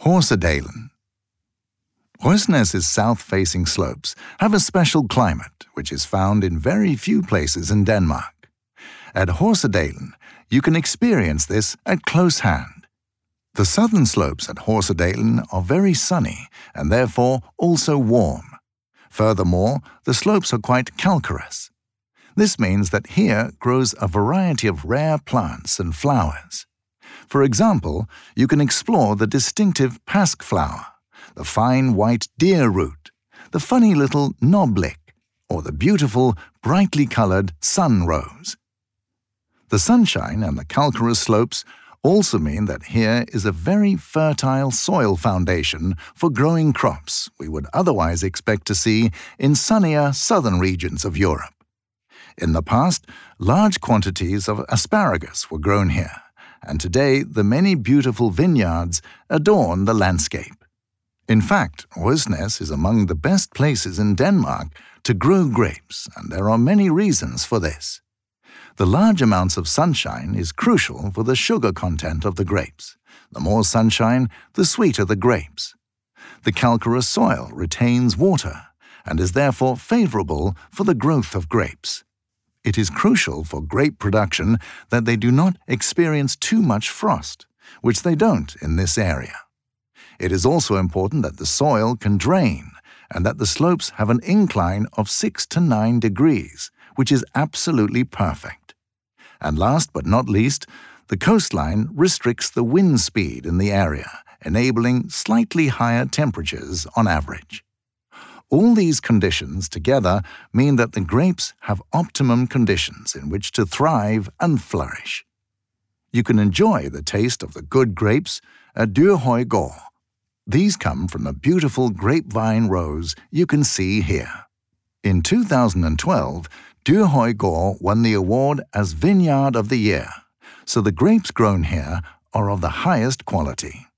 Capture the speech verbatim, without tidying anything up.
Horsedalen. Røsnæs's south-facing slopes have a special climate which is found in very few places in Denmark. At Horsedalen, you can experience this at close hand. The southern slopes at Horsedalen are very sunny and therefore also warm. Furthermore, the slopes are quite calcareous. This means that here grows a variety of rare plants and flowers. For example, you can explore the distinctive paskflower, the fine white deer root, the funny little knoblik, or the beautiful, brightly colored sun rose. The sunshine and the calcareous slopes also mean that here is a very fertile soil foundation for growing crops we would otherwise expect to see in sunnier southern regions of Europe. In the past, large quantities of asparagus were grown here, and today the many beautiful vineyards adorn the landscape. In fact, Røsnæs is among the best places in Denmark to grow grapes, and there are many reasons for this. The large amounts of sunshine is crucial for the sugar content of the grapes. The more sunshine, the sweeter the grapes. The calcareous soil retains water and is therefore favorable for the growth of grapes. It is crucial for grape production that they do not experience too much frost, which they don't in this area. It is also important that the soil can drain and that the slopes have an incline of six to nine degrees, which is absolutely perfect. And last but not least, the coastline restricts the wind speed in the area, enabling slightly higher temperatures on average. All these conditions together mean that the grapes have optimum conditions in which to thrive and flourish. You can enjoy the taste of the good grapes at Dyrhøj Gård. These come from the beautiful grapevine rows you can see here. In two thousand twelve, Dyrhøj Gård won the award as Vineyard of the Year, so the grapes grown here are of the highest quality.